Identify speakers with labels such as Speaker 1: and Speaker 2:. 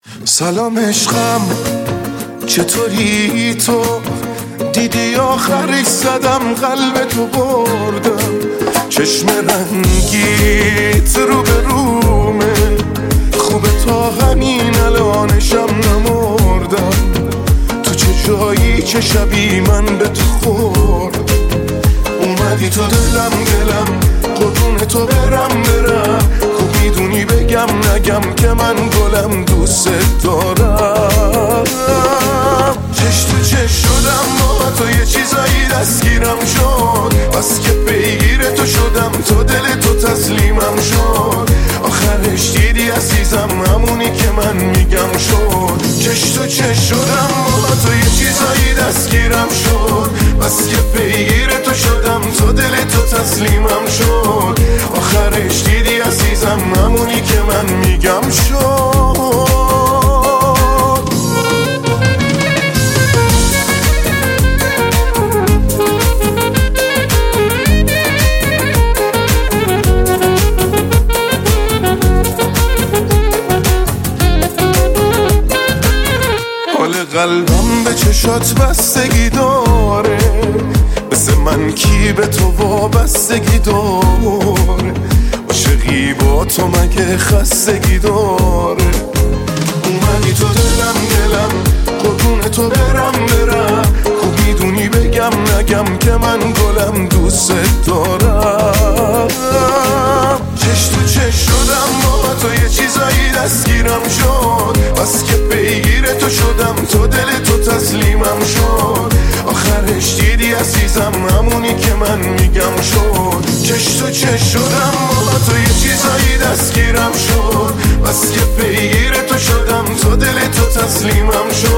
Speaker 1: سلام عشقم، چطوری تو؟ دیدی آخرش زدم قلب تو بردم، چشم رنگیت رو به رومه، خوبه تا همین الانشم نمردم. تو چه جایی چه شبی من به تو خورد، اومدی تو دلم قربون تو برم خوب میدونی بگم نگم که من گلم دوست دارم. چش تو چش شدم با تو، یه چیزایی دستگیرم شد، بس که پیگیر تو شدم، تو دل تو تسلیمم شد. آخرش دیدی عزیزم همونی که من میگم شد. چش تو چش شدم با تو، یه چیزایی دستگیرم شد، بس که پیگیر تو شدم، تو دل تو تسلیمم شد. آخرش دیدی عزیزم همونی که من میگم شد. قلبم به چشات بستگی داره، مثل من کی به تو وابستگی داره، عاشقی با تو مگه خستگی داره. اومدی تو دلم قربون تو برم خوب میدونی بگم نگم که من گلم دوست دارم. چش تو چش شدم با تو، یه چیزایی دستگیرم شد، بس که پیگیر تو شدم، تو دل تو تسلیمم شد. آخرش دیدی عزیزم همونی که من میگم شد. چش تو چش شدم با تو، یه چیزایی دستگیرم شد، بس که پیگیر تو شدم، تو دل تو تسلیمم شد.